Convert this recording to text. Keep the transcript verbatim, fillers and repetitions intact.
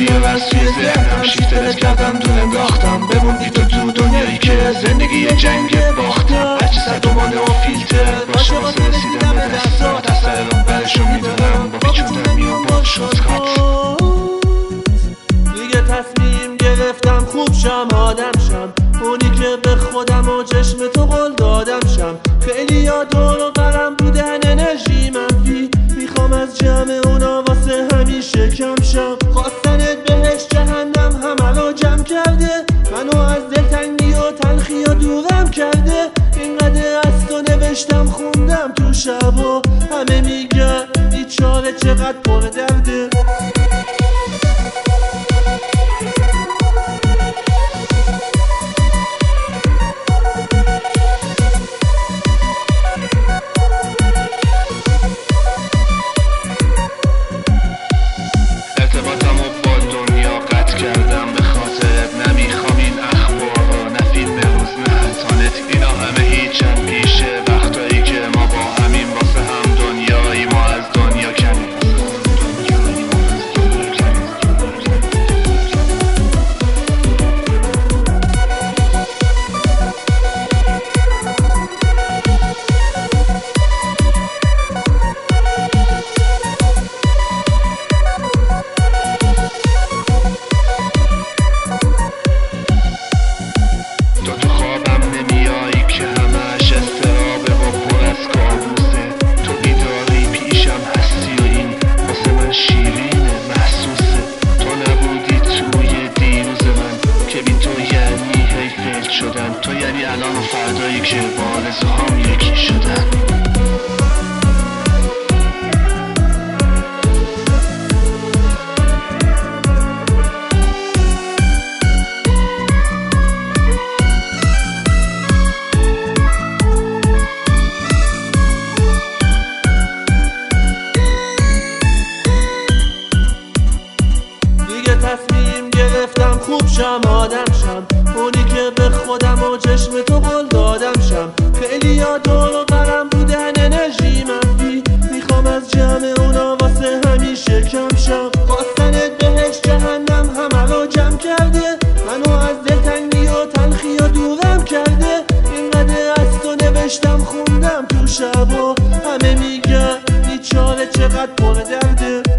بیا بس توی ذهنم شیفترت کردم دون انداختم بمون بی تو تو دنیایی که زندگی یه جنگ باختم هرچی صدومانه و فیلتر باشه واسه رسیدم به دستات از سر راه برشو میدارم با پیچوندن میام با شورتکات دیگه تصمیم گرفتم خوب شم آدم شم اونی که به خودم و چشم تو قول دادم شم خیلی یا دور و برم بودن انرژی منفی میخوام از جمع اونا واسه همیشه کم شم خواستنت بهش جهنم همه رو جمع کرده منو از دلتنگی و تلخی و دورم کرده اینقدر از تو نوشتم خوندم تو شب و همه میگن بیچاره چقدر پر درده تو یعنی الان و فردایی که با آرزوهام یکی شدن دیگه تصمیم گرفتم خوب شم آدم شم اونی که به خودم و چشم تو قول دادم شم خیلی یا دور و برم بودن انرژی منفی میخوام از جمع اونا واسه همیشه کم شم خواستنت بهش جهنم همه رو جمع کرده منو از دلتنگی و تلخی و دورم کرده اینقدر از تو نوشتم خوندم تو شب و همه میگن بیچاره چقدر پر درده